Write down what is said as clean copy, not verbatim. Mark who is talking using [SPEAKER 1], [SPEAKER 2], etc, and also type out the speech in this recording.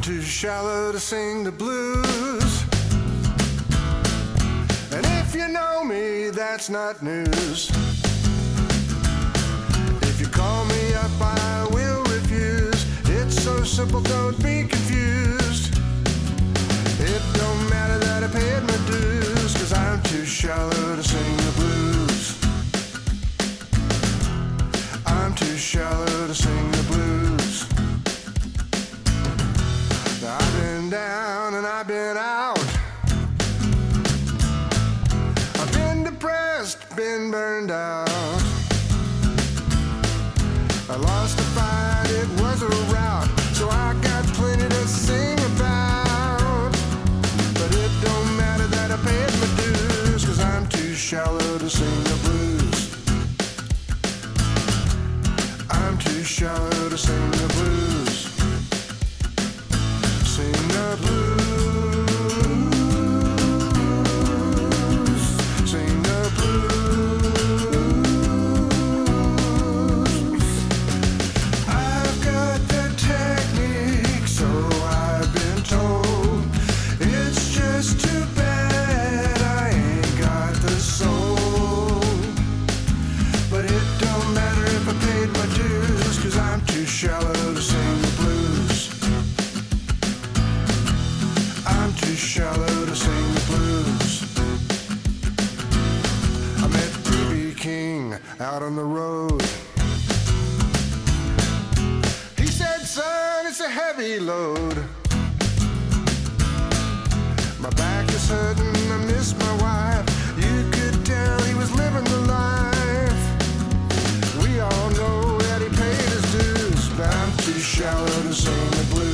[SPEAKER 1] too shallow to sing the blues. And if you know me, that's not news. If you call me up, I will refuse. It's so simple, don't be confused. It don't matter that I paid my dues, 'cause I'm too shallow to sing the blues. I'm too shallow to sing the blues. I've been down and I've been out. I've been depressed, been burned out. I lost a fight, it was a rout, so I got plenty to sing about. But it don't matter that I paid my dues, 'cause I'm too shallow to sing the blues. I'm too shallow to sing the blues. Sing the blues. Sing the blues. I've got the technique, so I've been told. It's just too bad I ain't got the soul. But it don't matter if I paid my dues, 'cause I'm too shallow to sing the blues. I'm too shallow to sing the blues. I met B.B. King out on the road. He said, son, it's a heavy load. My back is hurting, I miss my wife. You could tell he was living the life. We all know that he paid his dues, but I'm too shallow to sing the blues.